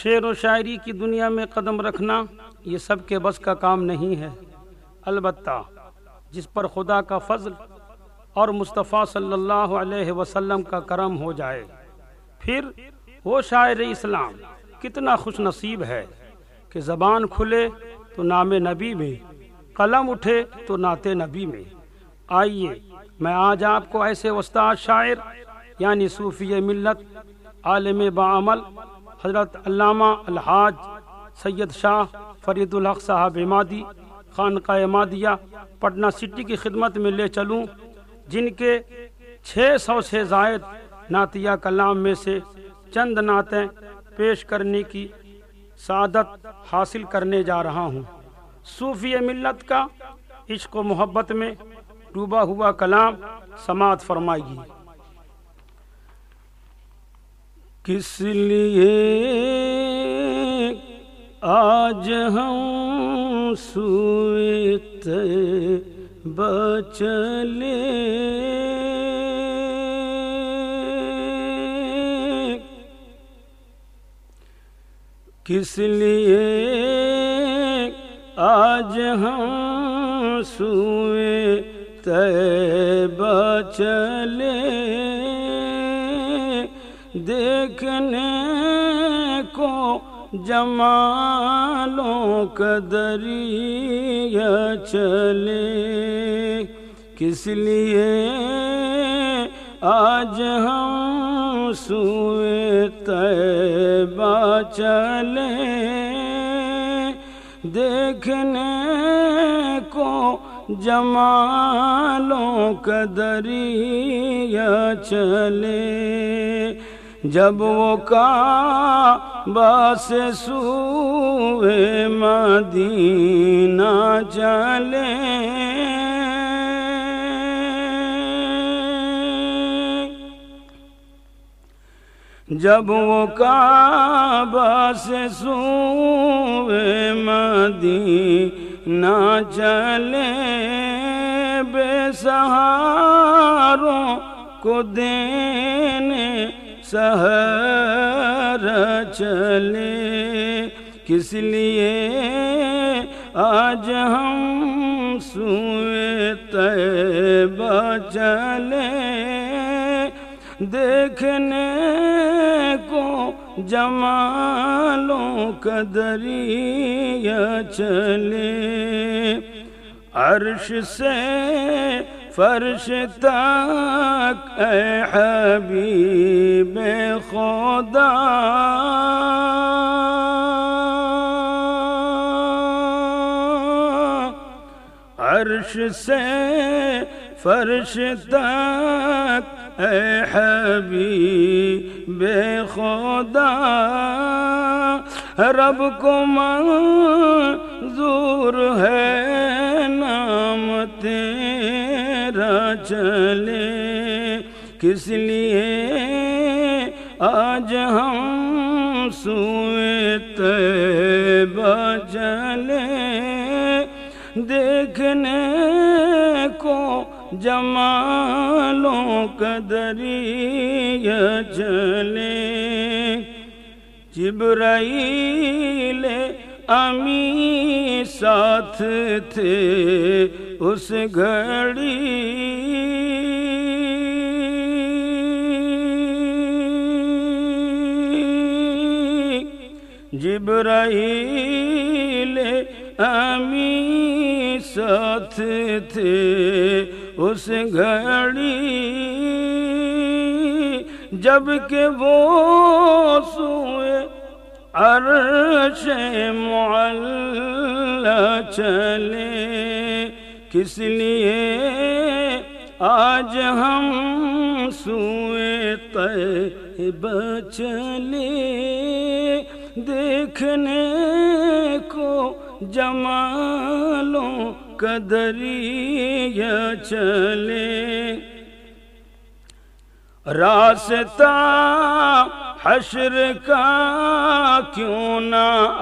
شعر و شاعری کی دنیا میں قدم رکھنا یہ سب کے بس کا کام نہیں ہے، البتہ جس پر خدا کا فضل اور مصطفیٰ صلی اللہ علیہ وسلم کا کرم ہو جائے، پھر وہ شاعر اسلام کتنا خوش نصیب ہے کہ زبان کھلے تو نام نبی میں، قلم اٹھے تو نعت نبی میں۔ آئیے میں آج آپ کو ایسے استاد شاعر یعنی صوفی ملت، عالم باعمل حضرت علامہ الحاج سید شاہ فرید الحق صاحب عمادی خانقاہ عمادیہ پٹنہ سٹی کی خدمت میں لے چلوں، جن کے 600 سے زائد نعتیہ کلام میں سے چند نعتیں پیش کرنے کی سعادت حاصل کرنے جا رہا ہوں۔ صوفی ملت کا عشق و محبت میں ڈوبا ہوا کلام سماعت فرمائیے۔ کس لیے آج ہم سوئے طیبہ چلے، کس لیے آج ہم سوئے طیبہ چلے، دیکھنے کو جمالوں کا دریا چلے، کس لیے آج ہم سوئے طیبہ چلے، دیکھنے کو جمالوں کا دریا چلے، جب وہ کعبہ سے سوئے مدینہ چلے، جب وہ کعبہ سے سوئے مدینہ چلے، بے سہاروں کو دینے سحر چلے، کس لیے آج ہم سوئے طیبہ چلے، دیکھنے کو جمالوں کا دریا چلے، عرش سے فرش تک اے حبیب خدا، عرش سے فرش تک اے حبیب خدا، رب کو منظور ہے نام تیرا چلے، کس لیے آج ہم سوئے طیبہ چلے، دیکھنے کو جمالوں کا دریا چلے، جبرائیل امی ساتھ تھے اس گھڑی، جبرائیل امی ساتھ تھے اس گھڑی، جب کہ وہ سوئے عرش معلی چلے، کس لیے آج ہم سوئے طیبہ چلے، دیکھنے کو جمالوں کا دریا چلے، راستہ حشر کا کیوں نہ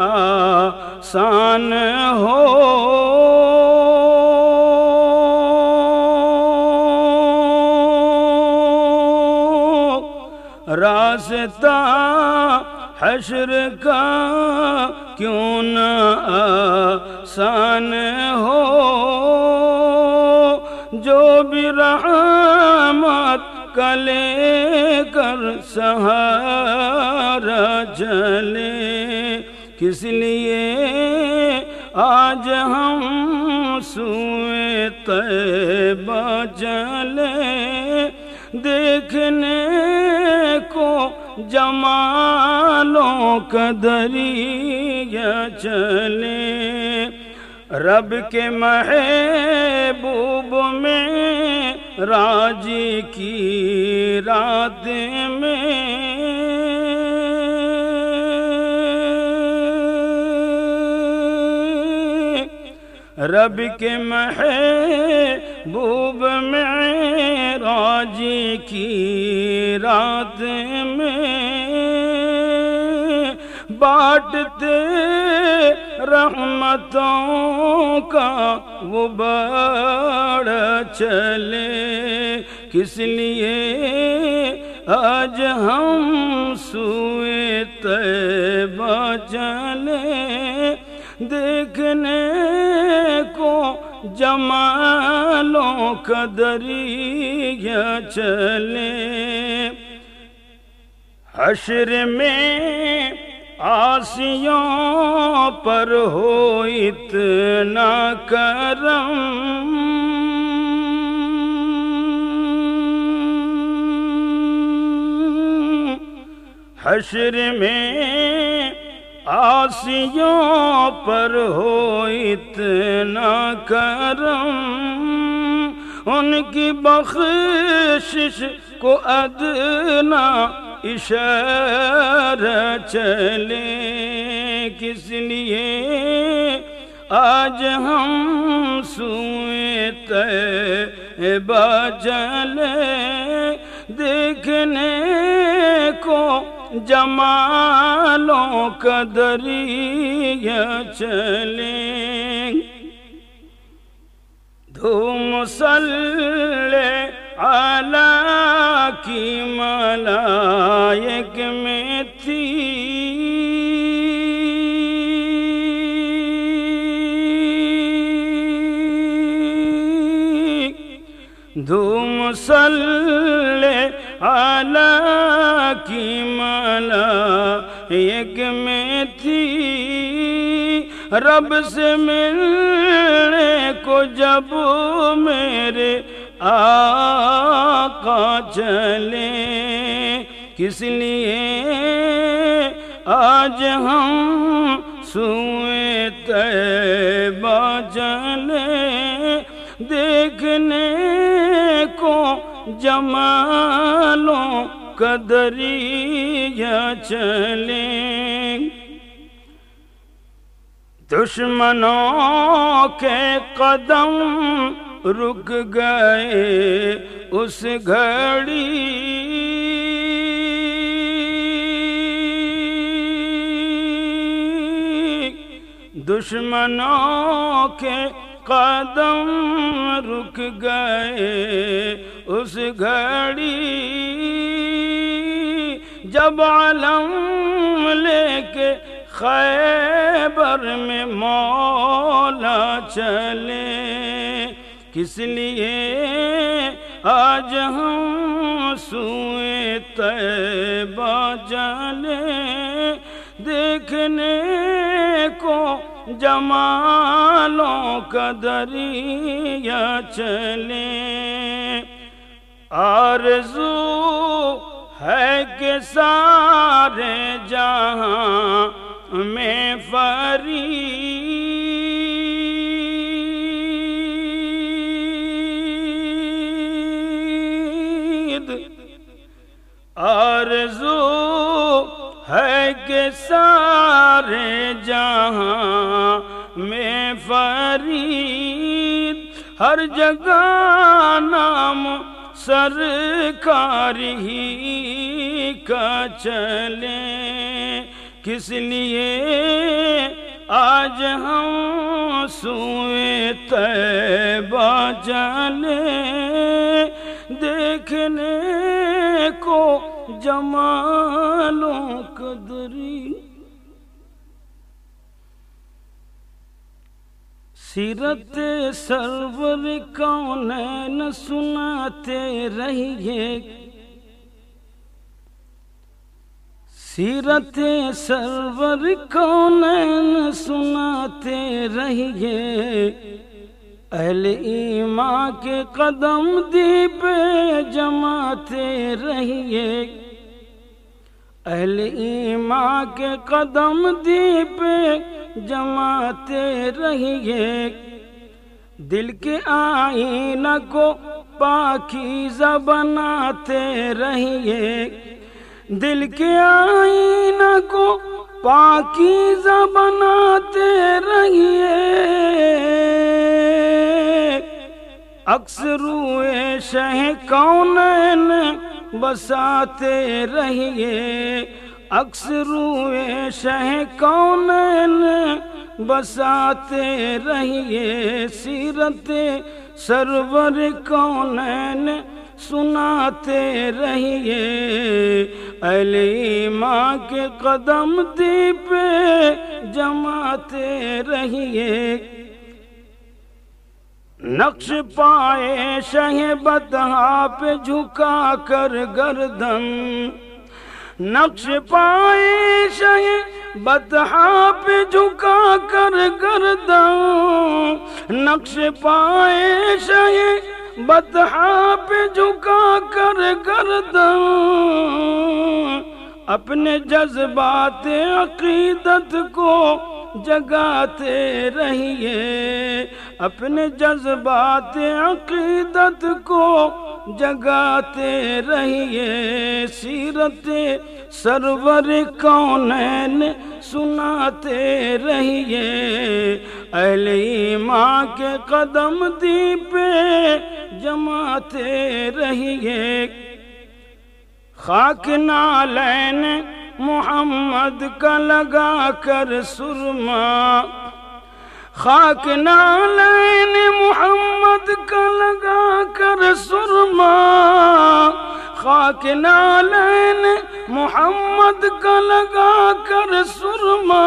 آسان ہو، راستہ حشر کا کیوں نہ آسان ہو، جو بھی رحمت کا لے کر سہارا چلے، کس لیے آج ہم سوئے طیبہ چلے، دیکھنے کو جمالوں کا دریا چلے، رب کے محبوب میں راجی کی رات میں، رب کے محبوب میں راجی کی رات میں، بانٹتے رحمتوں کا وہ بڑا چلے، کس لیے آج ہم سوئے طیبہ چلے، دیکھنے کو جمالوں کا دریا چلے، حشر میں عاصیوں پر ہو اتنا کرم، حشر میں عاصیوں پر ہو اتنا کرم، ان کی بخشش کو ادنا اشارہ چلے، کس لیے آج ہم سوئے طیبہ چلے، دیکھنے کو جمالوں کا دریا چلے، دھوم صلی علیہ کی ملائک میں تھی، دھوم صلی علیہ کی ملائک میں تھی، رب سے ملنے کو جب میرے آقا چلے، کس لیے آج ہم سوئے طیبہ چلے، دیکھنے کو جمالوں کا دریا چلے، دشمنوں کے قدم رک گئے اس گھڑی، دشمنوں کے قدم رک گئے اس گھڑی، جب علم لے کے خیبر میں مولا چلے، کس لیے آج ہم سوئے طیبہ چلے، دیکھنے کو جمالوں کا دریا چلے، آرزو ہے کہ سارے جہاں میں فرید، آرزو ہے کہ سارے جہاں میں فرید، ہر جگہ نام سرکار ہی کا چلے، کس لیے آج ہم سوئے طیبہ چلے، دیکھنے کو جمالوں کا دریا سیرت سرور کونین سناتے رہیے، سیرت سرور کونین سناتے رہیے، اہل ایمان کے قدم دی پہ جماتے رہیے، اہل ایمان کے قدم دی پہ جماتے رہیے، دل کے آئینہ کو پاکیزہ بناتے رہیے، دل کے آئینہ کو پاکیزہ بناتے رہیے، عکس روئے شہ کونین بساتے رہیے، عکس روئے شہ کونین بساتے رہیے، سیرت سرور کونین سناتے رہیے، اہل ایمان کے قدم دی پہ جماتے رہیے، نقش پائے شہ بطحا پہ جھکا کر گردن، نقش پائے شہ بطحا پہ جھکا کر گردن، نقش پائے شہ بطحا پہ جھکا کر گردن، اپنے جذبات عقیدت کو جگاتے رہیے، اپنے جذبات عقیدت کو جگاتے رہیے، سیرت سرور کونین سناتے رہیے، اہل ایمان کے قدم دی پہ جماتے رہیے، خاک نالین محمد کا لگا کر سرما، خاک نالین محمد کا لگا کر سرما، خاک نالین محمد کا لگا کر سرما،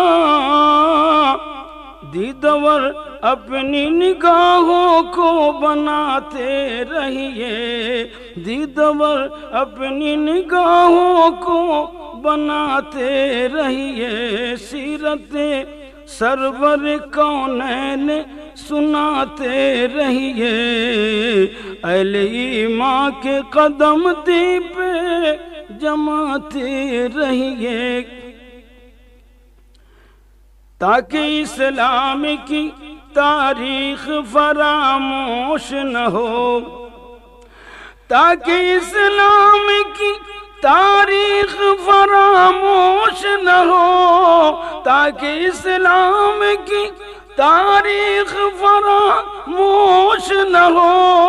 دیدور اپنی نگاہوں کو بناتے رہیے، دیدور اپنی نگاہوں کو بناتے رہیے، سیرت سرور کونین سناتے رہیے، اہل ایمان کے قدم دی پہ جماتے رہیے، تاکہ اسلام کی تاریخ فراموش نہ ہو، تاکہ اسلام کی تاریخ فراموش نہ ہو، تاکہ اسلام کی تاریخ فراموش نہ ہو،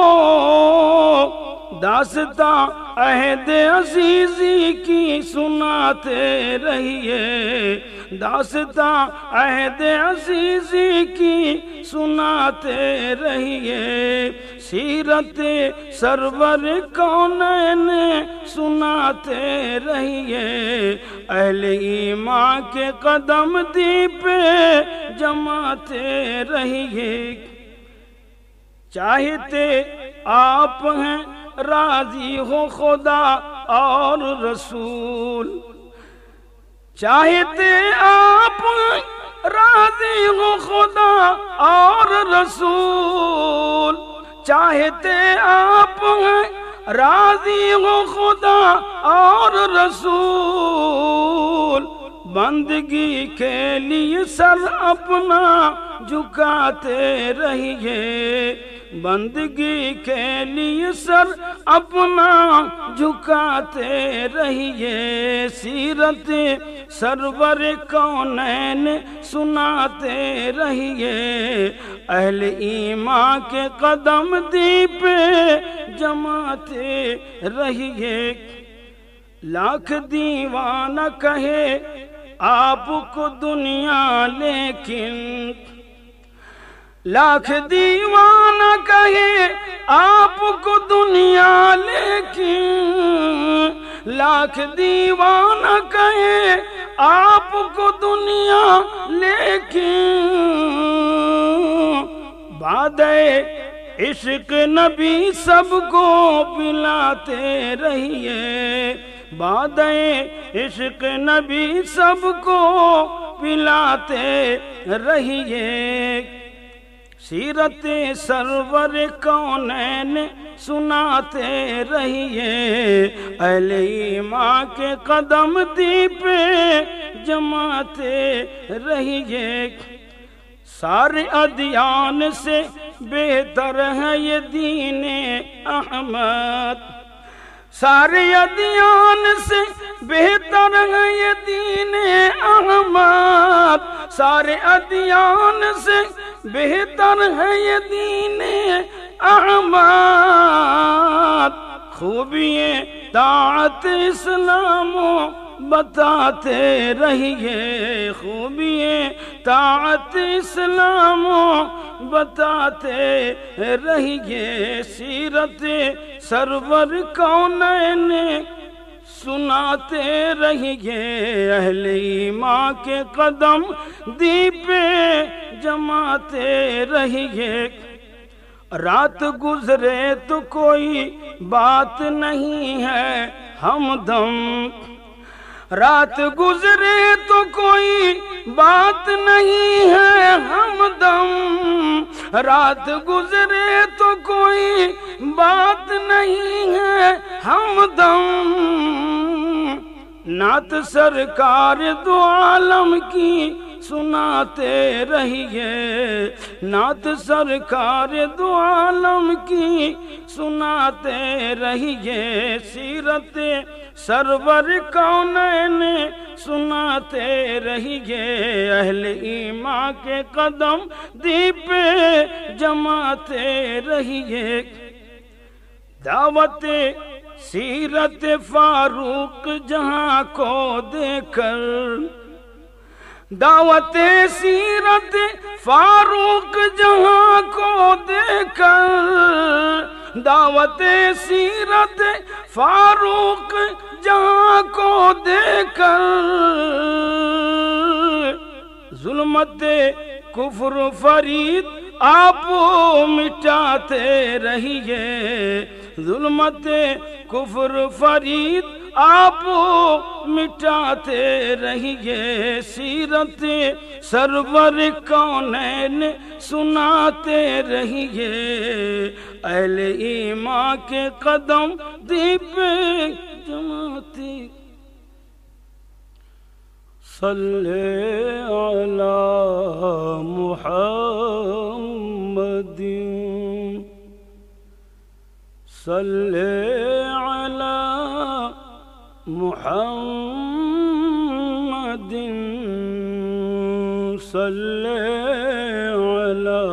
داستاں عہد عزیزی کی سناتے رہیے، داستاں عہد عزیزی کی سناتے رہیے، سیرت سرور کونین سناتے رہیے، اہل ایمان کے قدم دی پہ جماتے رہیے، چاہتے آپ ہیں راضی ہو خدا اور رسول، چاہتے آپ راضی ہو خدا اور رسول، چاہتے آپ راضی ہو خدا اور رسول، بندگی کے لیے سر اپنا جھکاتے رہیے، بندگی کے لیے سر اپنا جھکاتے رہیے، سیرت سرور کونین سناتے رہیے، اہل ایمان کے قدم دی پہ جماتے رہیے، لاکھ دیوانہ کہے آپ کو دنیا لیکن، لاکھ دیوانہ کہے آپ کو دنیا لیکن، لاکھ دیوانہ کہے آپ کو دنیا لیکن، بادے عشق نبی سب کو پلاتے رہیے، بادے عشق نبی سب کو پلاتے رہیے، سیرت سرور کونین سناتے رہیے، اہل ایمان کے قدم دیپ جماتے رہیے، سارے ادیان سے بہتر ہے یہ دین احمد، سارے ادیان سے بہتر ہے یہ دین احمد، سارے ادیان سے بہتر ہے یہ دین احمد، خوبییں طاعت اسلام بتاتے رہیے، خوبییں طاعت اسلام بتاتے رہیے، سیرت سرور کونین سناتے رہیے، اہل ایمان کے قدم دیپ جماتے رہیے، رات گزرے تو کوئی بات نہیں ہے ہمدم، رات گزرے تو کوئی بات نہیں ہے ہمدم، رات گزرے تو کوئی بات نہیں ہے ہمدم، نعت سرکار دو عالم کی سناتے رہیے، نعت سرکار دو عالم کی سناتے رہیے، سیرت سرور کونین سناتے رہیے، اہل ایمان کے قدم دیپ جماتے رہیے، دعوت سیرت فاروق جہاں کو دے کر، دعوت سیرت فاروق جہاں کو دے کر، دعوت سیرت فاروق جہاں کو دے کر، ظلمت کفر فرید آپ مٹاتے رہیے، ظلمت کفر فرید آپ مٹاتے رہیے، سیرت سرور کونین سناتے رہیے، اہل ایمان کے قدم دیپ جماتے، صلی علی محمد، صلی علی محمد، صلی علی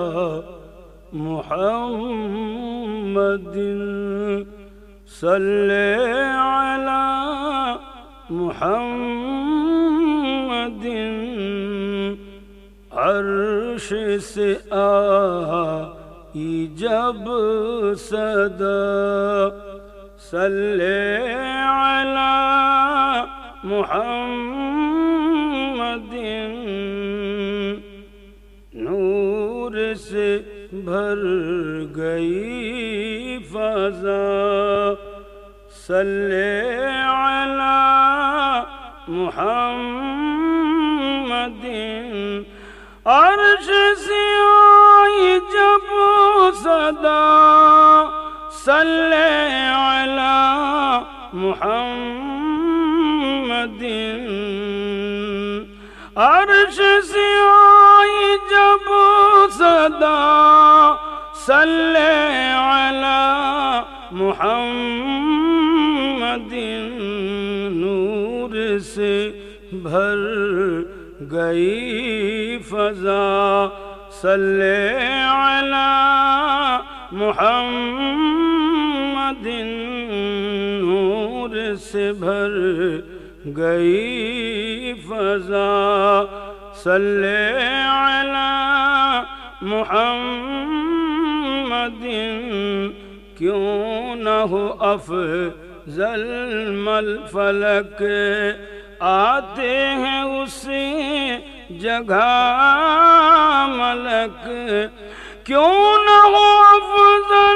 محمد، صلی علی محمد، عرش سے آئی جب صدا، صلی علی محمد، نور سے بھر گئی فضا، صلی علی محمد، عرش سے آئی جب صدا، صلی علی محمد، عرش سے آئی جب صدا، صلی علی محمد، نور سے بھر گئی فضا، صلی علی محمد، نور سے بھر گئی فضا، صلی علی محمد، کیوں نہ ہو افضل الفلک، آتے ہیں اسی جگہ ملک، کیوں نہ ہو افضل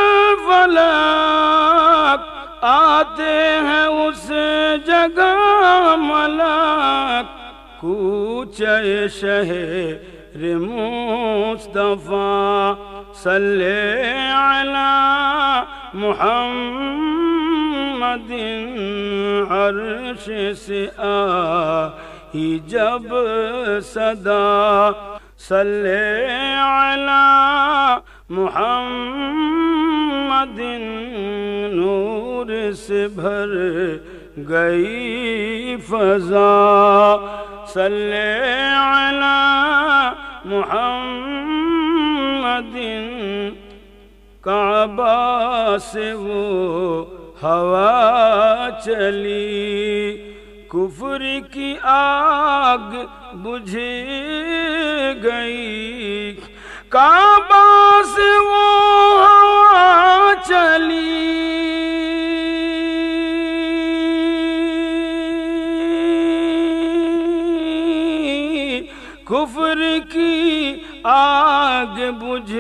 فلک، آتے ہیں اس جگہ ملک، کوچے شہر مصطفیٰ صلی علی محمد، عرش سے آئی جب صدا، صلی علی محمد، نور سے بھر گئی فضا، صلی علی محمد، کعبہ سے وہ ہوا چلی، کفر کی آگ بجھ گئی، کعبہ سے وہ ہوا چلی، کفر کی آگ بجھ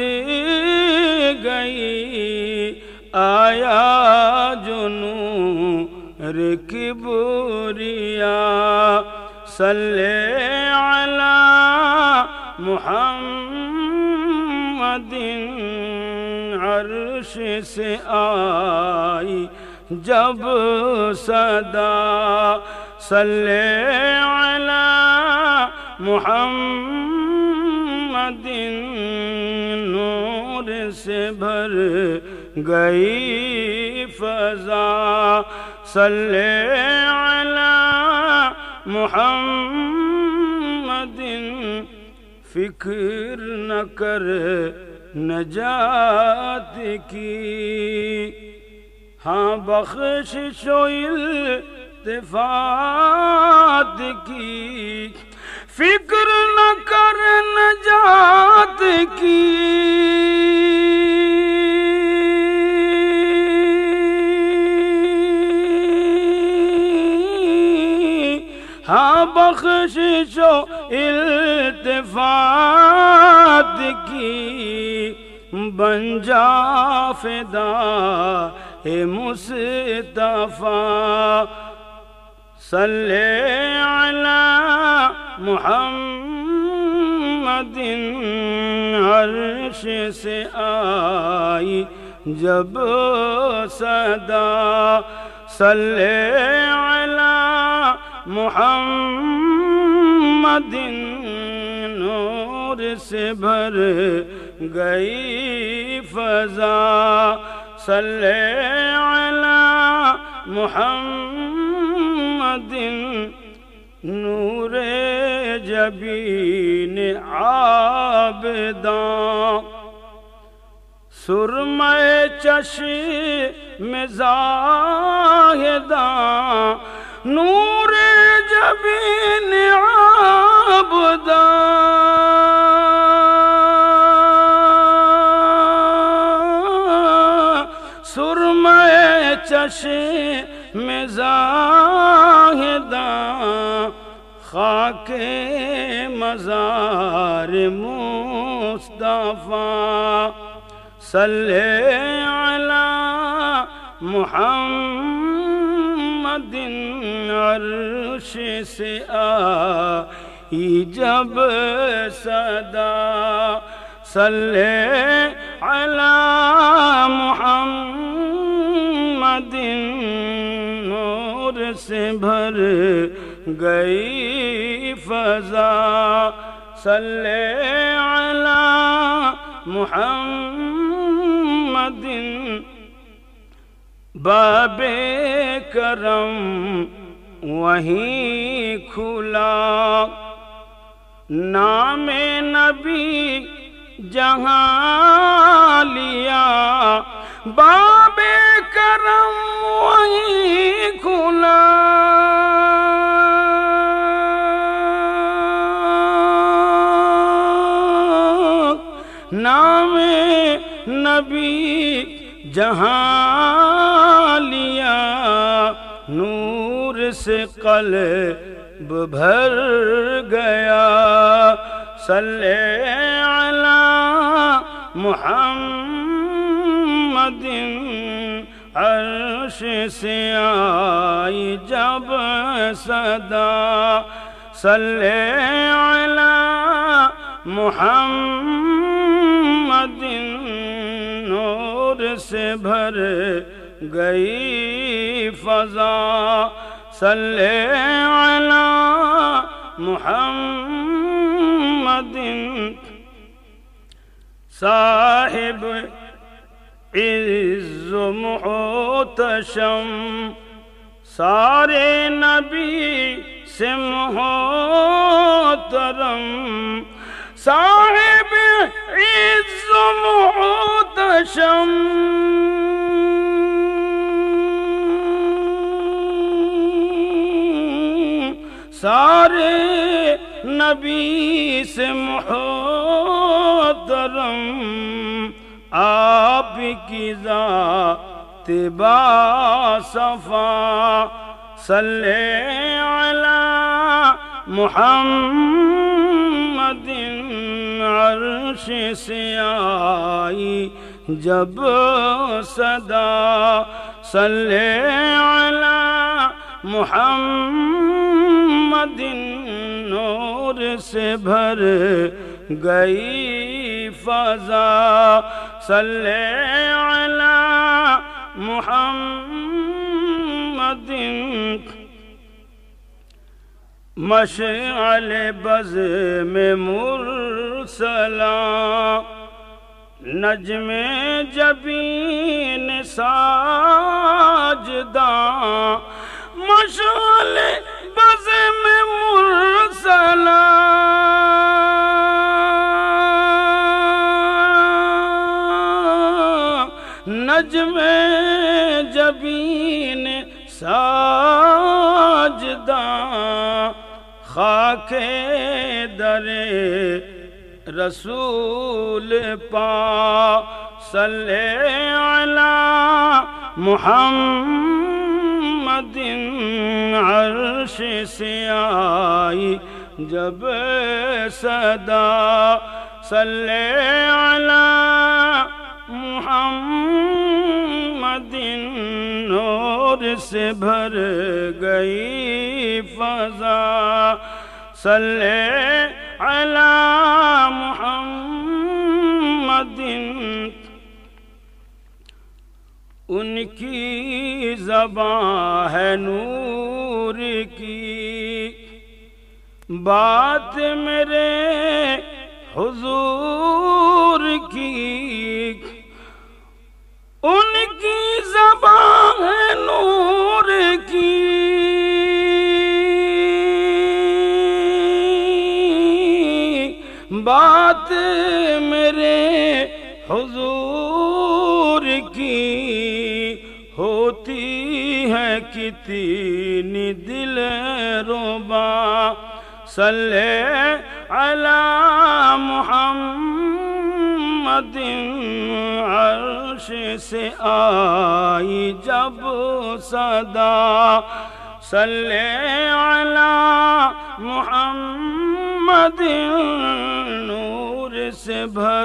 گئی، آیا جنور کبریا، صلی علی محمد، عرش سے آئی جب صدا، صلی علی محمد، نور سے بھر گئی فضا، صلی علی محمد، فکر نہ کر نجات کی، ہاں بخشش و التفات کی، فکر نہ کر نجات کی، ہاں بخشش و التفات کی، بن جا فدا مصطفیٰ، صلی علی محمد، عرش سے آئی جب صدا، صلی علی محمد، نور سے بھر گئی فضا، صلی علی محمد، نور جبین عابداں، سرمۂ چشم زاہداں، نور جبین عابداں، سرمۂ چشم زاہداں، خاک مزار مصطفیٰ، صلی علی محمد، عرش سے آئی جب صدا، صلی علی محمد، نور سے بھر گئی فضا، صلی علی محمد، باب کرم وہیں کھلا، نام نبی جہاں لیا، باب کرم وہیں کھلا، نام نبی جہاں لیا، نور سے قلب بھر گیا، صلی علی محمد عرش سے آئی جب صدا صلی علی محمد نور سے بھر گئی فضا صلی علی محمد صاحب عز و محتشم سارے نبی سے محترم صاحب عز و محتشم سارے نبی سے محترم آپ کی ذات باصفا صلی علی محمد عرش سے آئی جب صدا صلی علی محمد نور سے بھر گئی فضا صلی علی محمد مشعل بز میں مرسلاں نجم جبین ساجداں مشعل بز میں مرسلاں نجم جبین ساجداں خاک در رسول پا صلی علی محمد عرش سے آئی جب صدا صلی علی محمد نور سے بھر گئی فضا صلی علی محمد ان کی زبان ہے نور کی بات میرے حضور کی ان کی زبان ہے نور کی بات میرے حضور کی ہوتی ہے کتنی دل ربا صلی علی محمد عرش سے آئی جب صدا صلی علی محمد نور سے بھر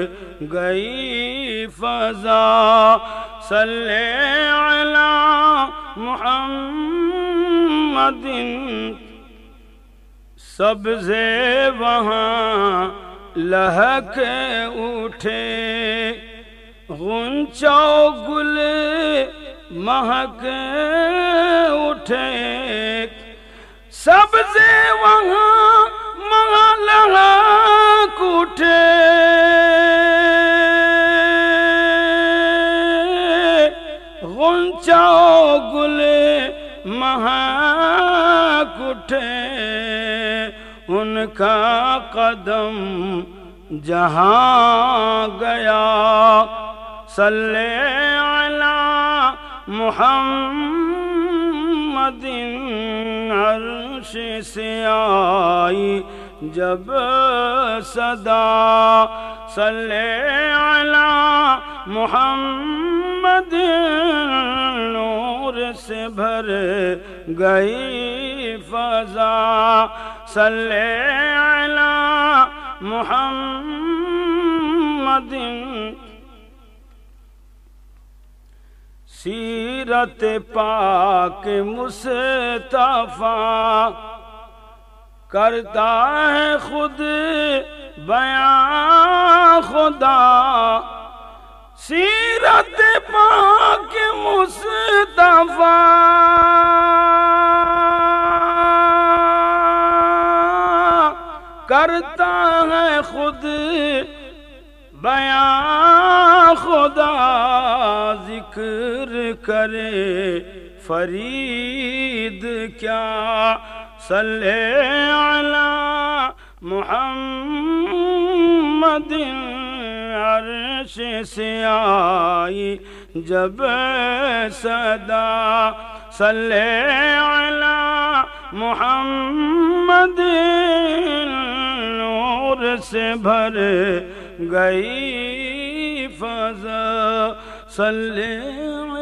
گئی فضا صلی علی محمد سبزے وہاں لہک اٹھے غنچہ و گل مہک اٹھے سبزے وہاں لہک اٹھے غنچہ و گل مہک اٹھے ان کا قدم جہاں گیا صلی علی محمد عرش سے آئی جب صدا صلی علی محمد نور سے بھر گئی فضا صلی علی محمد محمد سیرت پاک مصطفیٰ کرتا ہے خود بیان خدا سیرت پاک مصطفیٰ کرتا ہے خود بیان خدا ذکر کرے فرید کیا صلی علی محمد عرش سے آئی جب صدا صلی علی محمد نور سے بھر گئی فضا صلی